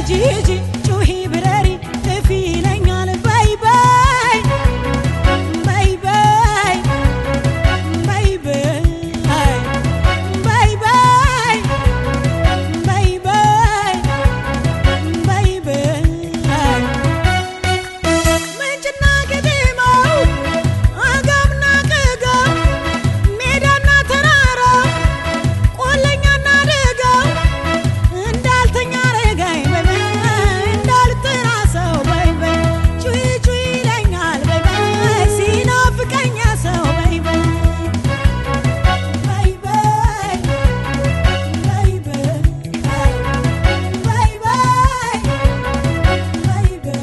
ጂጂ ጩሂ ብረሪ ጥፊ ይለኛል ባይ ባይ ባይ ባይ ባይ ባይ ባይ ባይ ባይ ባይ ባይ ባይ ምንጭና ከተማው አጋምና ቀጋው ሜዳና ተራራው ቆለኛና ደጋው እንዳልተኛ ረጋይ ባይ እንዳልተራሰው ባይ ባይ ጩይ ጩይ ይለኛል ባይ ባይ ሲናፍቀኛ ሰው ባይ ባይ ባይ ባይ ባይ ባይ ባይ ባይ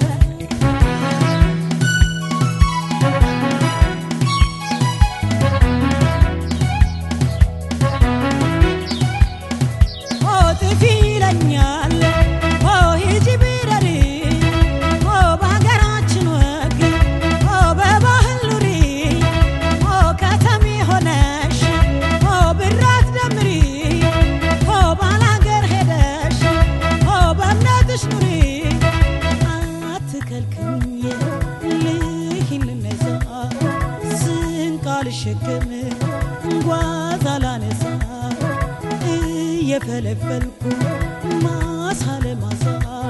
ኦ ጥፊ ይለኛል ኦ ሂጂ ብረሪ ኦ በሀገራችን ወግ ኦ በባህል ኑሪ ኦ ከተሜ ሆነሽ ኦ ብራት ደምሪ ኦ ባላገር ሄደሽ ኦ በእምነትሽ ኑሪ አትከልክኝ ልሂድ ልነሳ ስንቅ አልሸከም ጓዝ አላነሳ እየፈለፈልኩ ማሳ ለማሳ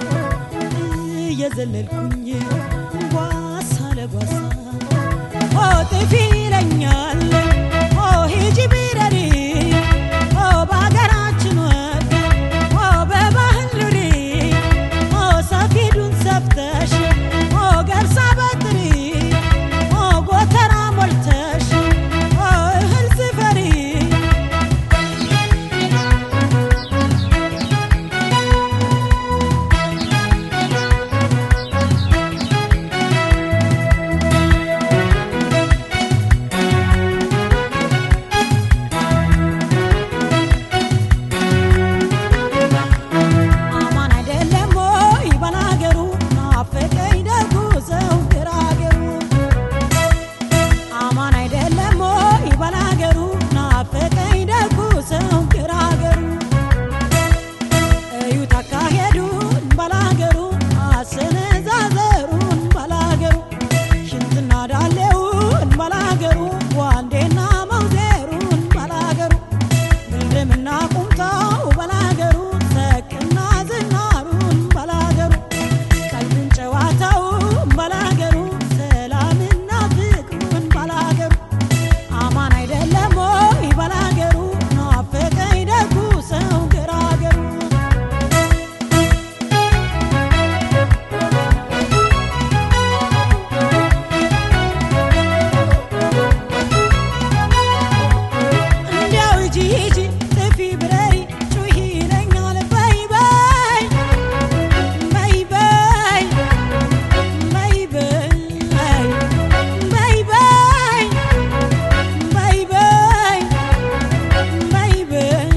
እየዘለልኩኝ ጓሳ ለጓሳ ኦ ጥፊ ይለኛል ኦ ሂጂ ብረሪ ኦ በሀገራችን ወግ ኦ በባህል ኑሪ ኦ ሰፊዱን ሰፍተሽ ኦ ገብሳ በጥሪ ኦ ጎተራ ሞልተሽ ኦ እህል ስፈሪ አማን አይደለም ወይ ባላገሩ ናፈቀኝ ደጉ ሰው ግራገሩ አማን አይደለም ወይ ባላገሩ ናፈቀኝ ደጉ ሰው ግራገሩ እዩት አካሄዱን ባላገሩ አሰነዛዘሩን ባላገሩ ሽንትና ዳሌውን ባላገሩ ዋንዴና መውዜሩን ባላገሩ ግልምና ቁምጣው ባላገሩ ሰቅና ዝናሩን ባላገሩ ቀልዱን ጨዋታውን ባላገሩ ሰላምና ፍቅሩን ባላገሩ አማን አይደለም ወይ ባላገሩ ናፈቀኝ ደጉ ሰው ግራገሩ እንዲያው ጂጂ ጥፊ ብረሪ ጩሂ ይለኛል ባይ ባይ ባይ ባይ ባይ ባይ ባይ ባይ ባይ ባይ ባይ ባይ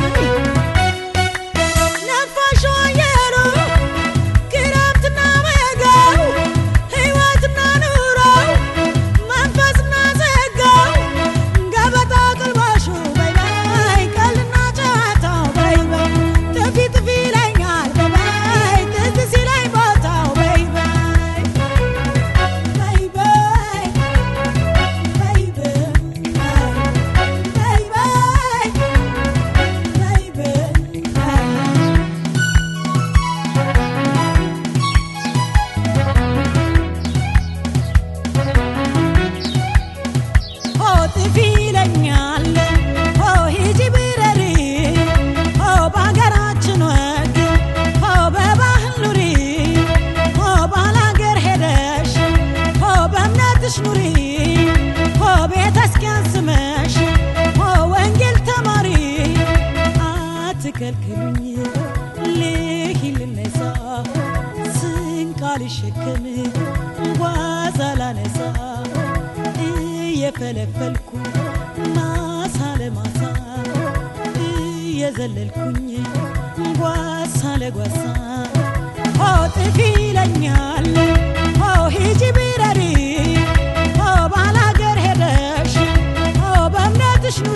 ነፋሹ አየሩ ክረምትና በጋው ሕይወትና ኑሮው መንፈስና ጸጋው ገበታ ቅልባሹ ባይ ባይ ቀልና ጨዋታው ባይ ባይ ጥፊ ጥፊ ይለኛል ባይ ባይ ትዝ ሲለኝ ቦታው ባይ ባይ ባይ ባይ ባይ ባይ ባይ ባይ ኦ ጥፊ ይለኛል ኦ ሂጂ ብረሪ ኦ በሀገራችን ወግ ኦ በባህል ኑሪ ኦ ባላገር ሄደሽ ኦ በእምነትሽ ኑሪ ኦ ቤተክርስቲያን ስመሽ ኦ ወንጌል ተማሪ አትከልክሉኝ ልሂድ ልነሳ ስንቅ አልሸከም ጓዝ አላነሳ እየፈለፈልኩ ማሳ ለማሳ እየዘለልኩኝ ጓሳ ለጓሳ ኦ ጥፊ ይለኛል ኦ ሂጂ ብረሪ ኦ ባላገር ሄደሽ ኦ በእምነትሽ ኑሪ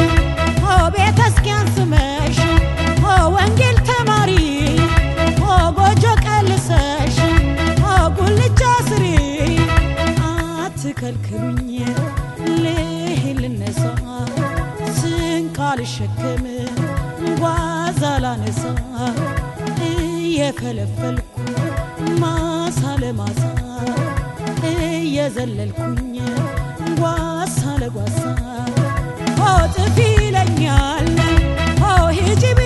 ኦ ቤተክርስቲያን ስመሽ ኦ ወንጌል ተማሪ ኦ ከልክሉኝ ልሂድ ልነሳ ስንቃል ሸከም ጓዝ አላነሳ እየፈለፈልኩ ማሳ ለማሳ እየዘለልኩኝ ጓሳ ለጓሳ ጥፊ ይለኛል ሂጂ